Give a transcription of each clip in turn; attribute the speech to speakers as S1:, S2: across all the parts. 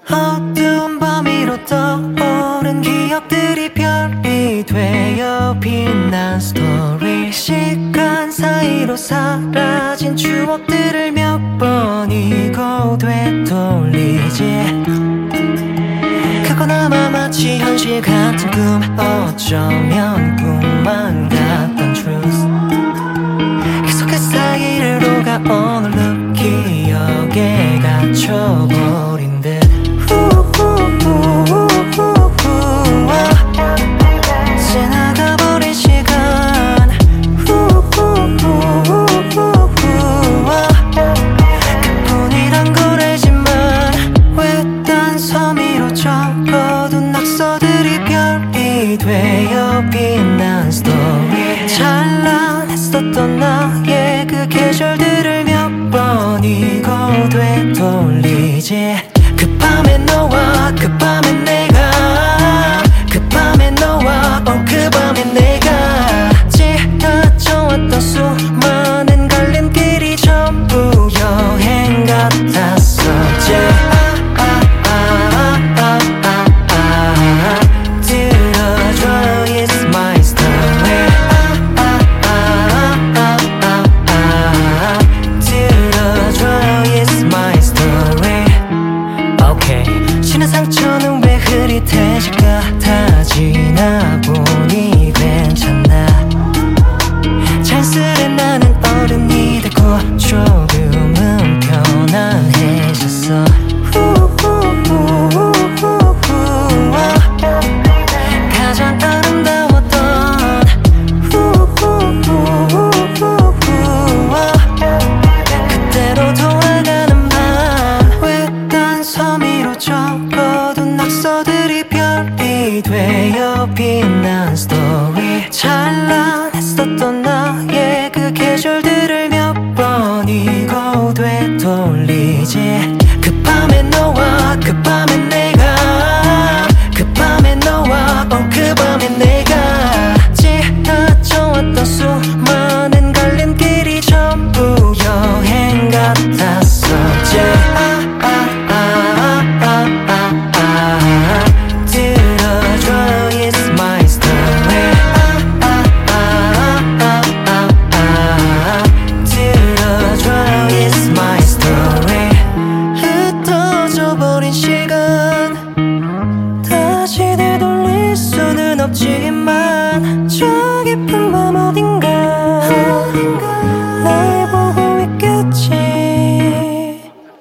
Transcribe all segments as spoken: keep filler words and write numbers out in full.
S1: 어두운 밤 위로 떠오른 기억들이 별이 되어 빛난 스토리. 시간 사이로 사라진 추억들을 몇 번이고 되돌리지. 그거나마 마치 현실 같은 꿈, 어쩌면 꿈만 같던 truth. 익숙한 사이를 오가 오늘도 기억에 갇혀버린 듯. 지나가버린 시간, 그뿐이란 걸 알지만 외딴 섬 위로 적어둔 낙서들이 별이 되어 빛난 스토리. 찬란했었던 나의 그 계절들을 몇 번이고 되돌리지. 그 밤에 너와 그 밤에 내가, 그 밤에 너와 어 그 밤에 내가 지나쳐왔던 수많은 갈림길이 전부 여행 같았었지. 신의 상처는 왜 흐릿해질까? 다 지나보니 괜찮아. 잔쓸해 나는 어른이 되고 조금은 편안해졌어. 가장 아름다웠던 그때로 돌아가는 밤, 외딴 섬 위로 적어둔 낙서들이 별이 되어 빛난 스토리. 찬란했었던 나의 그 계절들을 몇 번이고 되돌리지. 그 밤에 너와 그 밤에 내가, 그 밤에 너와 어 그 밤에 내가 지나쳐왔던 수많은 갈림길이 전부 여행 같았었지. 버린 시간 다시 되돌릴 수는 없지만 저 깊은 밤 어딘가 날 보고 있겠지.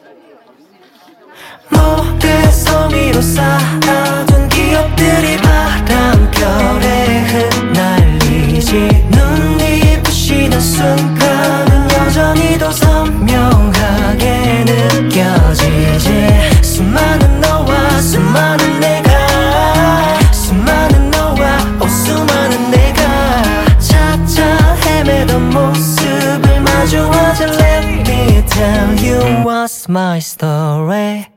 S1: 모래 섬 위로 쌓아둔 기억들이 바람결에 흩날리지. 눈이 부시는 순간은 여전히 더 선명하게 느껴지지. 수많은 너와 수많은 내가, 수많은 너와 어 수많은 내가 찾아 헤매던 모습을 마주하자. Let me tell you what's my story.